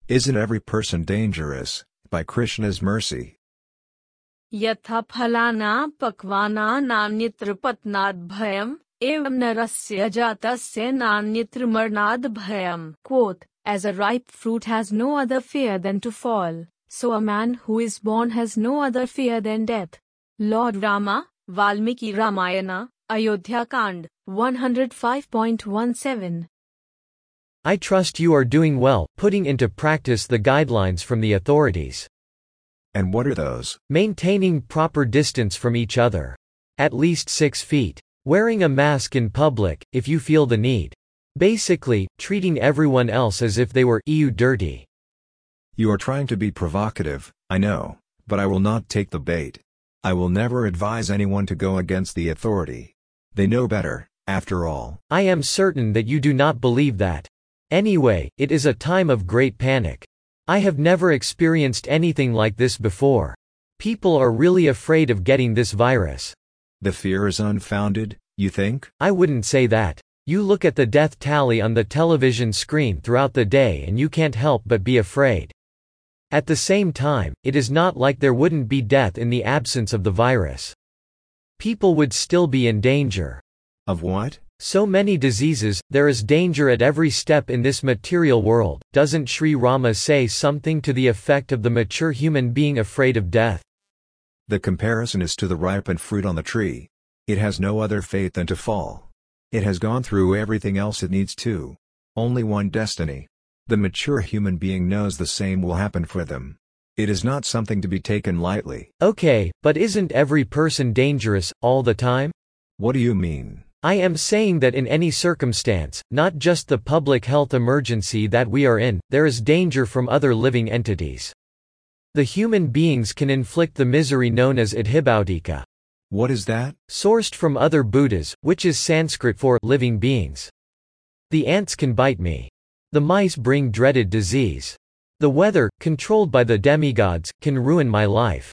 Isn't every person dangerous, by Krishna's mercy? यथा फलाना पक्वाना नान्यत्र पतनाद् भयम् एवं नरस्य जातस्य नान्यत्र मरणाद् भयम्. Quote, as a ripe fruit has no other fear than to fall, so a man who is born has no other fear than death. Lord Rama, Valmiki Ramayana, Ayodhya Kand, 105.17. I trust you are doing well, putting into practice the guidelines from the authorities. And what are those? Maintaining proper distance from each other. At least 6 feet. Wearing a mask in public, if you feel the need. Basically, treating everyone else as if they were you dirty. You are trying to be provocative, I know, but I will not take the bait. I will never advise anyone to go against the authority. They know better, after all. I am certain that you do not believe that. Anyway, it is a time of great panic. I have never experienced anything like this before. People are really afraid of getting this virus. The fear is unfounded, you think? I wouldn't say that. You look at the death tally on the television screen throughout the day and you can't help but be afraid. At the same time, it is not like there wouldn't be death in the absence of the virus. People would still be in danger. Of what? So many diseases, there is danger at every step in this material world. Doesn't Sri Rama say something to the effect of the mature human being afraid of death? The comparison is to the ripened fruit on the tree. It has no other fate than to fall. It has gone through everything else it needs to. Only one destiny. The mature human being knows the same will happen for them. It is not something to be taken lightly. Okay, but isn't every person dangerous, all the time? What do you mean? I am saying that in any circumstance, not just the public health emergency that we are in, there is danger from other living entities. The human beings can inflict the misery known as adhibautika. What is that? Sourced from other Buddhas, which is Sanskrit for living beings. The ants can bite me. The mice bring dreaded disease. The weather, controlled by the demigods, can ruin my life.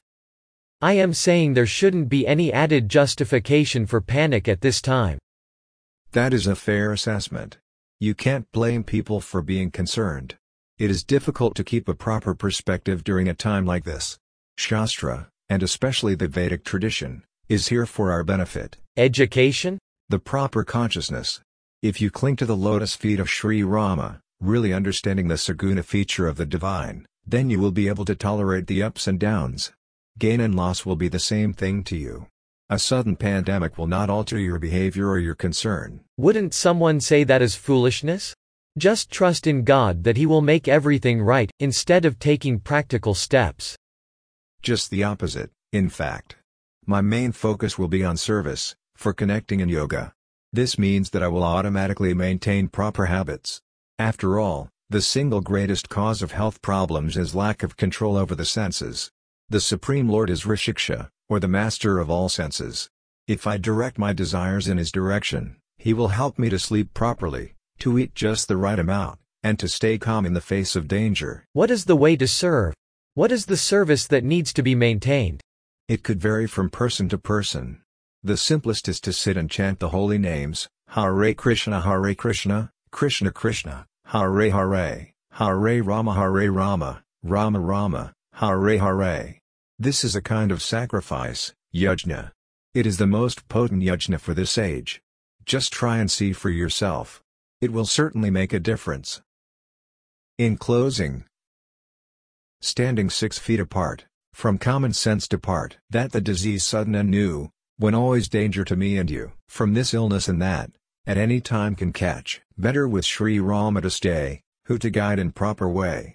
I am saying there shouldn't be any added justification for panic at this time. That is a fair assessment. You can't blame people for being concerned. It is difficult to keep a proper perspective during a time like this. Shastra, and especially the Vedic tradition, is here for our benefit. Education? The proper consciousness. If you cling to the lotus feet of Sri Rama, really understanding the Saguna feature of the divine, then you will be able to tolerate the ups and downs. Gain and loss will be the same thing to you. A sudden pandemic will not alter your behavior or your concern. Wouldn't someone say that is foolishness? Just trust in God that He will make everything right, instead of taking practical steps. Just the opposite, in fact. My main focus will be on service, for connecting in yoga. This means that I will automatically maintain proper habits. After all, the single greatest cause of health problems is lack of control over the senses. The Supreme Lord is Rishiksha, or the master of all senses. If I direct my desires in His direction, He will help me to sleep properly, to eat just the right amount, and to stay calm in the face of danger. What is the way to serve? What is the service that needs to be maintained? It could vary from person to person. The simplest is to sit and chant the holy names, Hare Krishna, Krishna Krishna, Hare Hare, Hare Rama, Rama Rama, Hare Hare. This is a kind of sacrifice, yajna. It is the most potent yajna for this age. Just try and see for yourself. It will certainly make a difference. In closing, standing 6 feet apart, from common sense depart. That the disease sudden and new, when always danger to me and you, from this illness and that, at any time can catch. Better with Sri Rama to stay, who to guide in proper way.